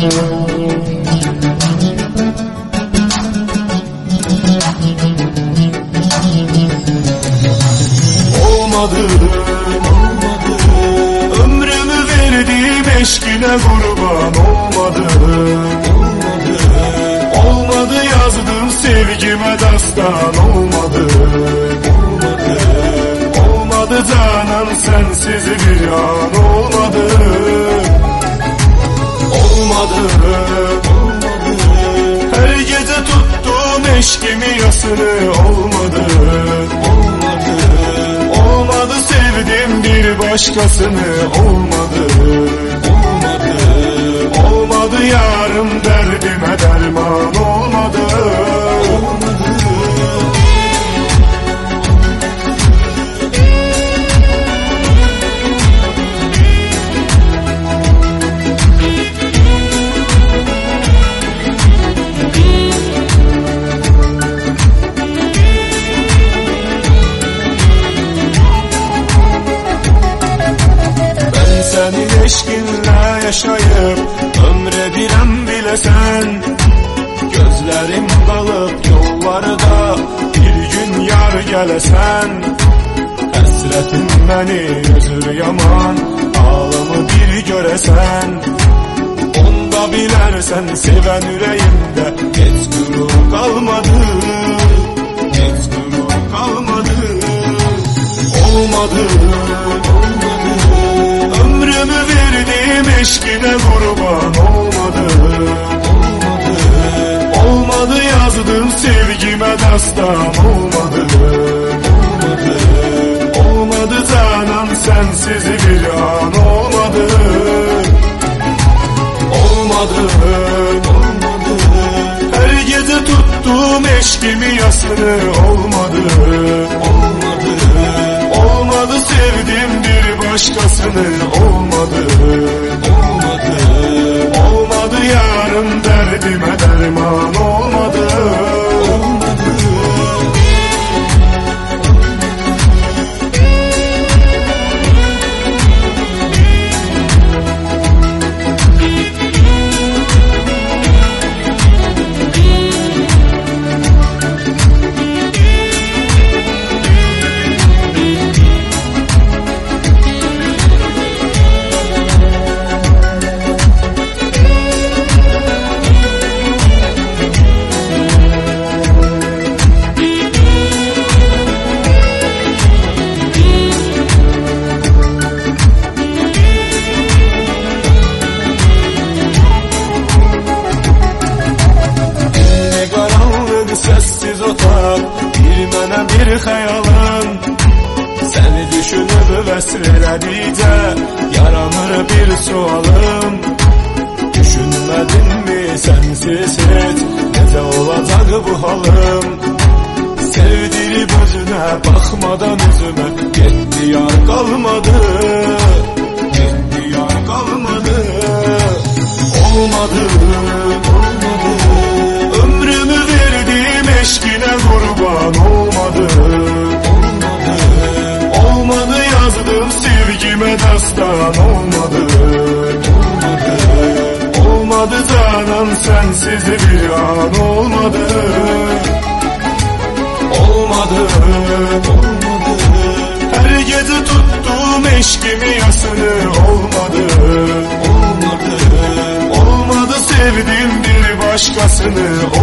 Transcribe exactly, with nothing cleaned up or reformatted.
Olmadı, olmadı. Ömrümü verdiğim eşkine kurban olmadı, olmadı. Olmadı yazdım sevgime dastan olmadı, olmadı. Olmadı canan sensiz bir an olmadı, olmadı, olmadı. Her gece tuttum eşkimi yasını olmadı, olmadı. Olmadı sevdim bir başkasını olmadı, olmadı. Olmadı yarım derdime derman olmadı, olmadı. Senin eşkinle yaşayıp ömre birem bilesen, gözlerim dalıp yollarda bir gün yar gelesen, hasretin beni üzür yaman ağlamı bir göresen, onda bilersen seven yüreğimde hiç gurur kalmadı, hiç gurur kalmadı. Olmadı, olmadı. Ömrümü verdiğim eşkine kurban olmadı, olmadı. Olmadı yazdım sevgime dastan olmadı, olmadı. Olmadı canan sensiz bir an olmadı, olmadı, olmadı. Her gece tuttum eşkimi yasını olmadı, olmadı. Olmadı sevdim bir başkasını olmadı, olmadı. Olmadı yarım derdime derman olmadı, olmadı. Sessiz otak bir mənə bir xəyalın, səni düşünüb vəsr elədikcə yaranır bir sualım. Düşünmədinmi sənsiz heç necə olacaq bu halım? Sevdirib özünə baxmadan üzümə getdi yar qalmadı, getdi yar qalmadı. Olmadı, olmadı. Ömrümü verdiğim eşkine kurban olmadı, olmadı. Olmadı yazdım sevgime dastan olmadı, olmadı. Olmadı canan sensiz bir an olmadı, olmadı, olmadı. Her gece tuttum eşkimi yasını olmadı, olmadı. Olmadı sevdim bir başkasını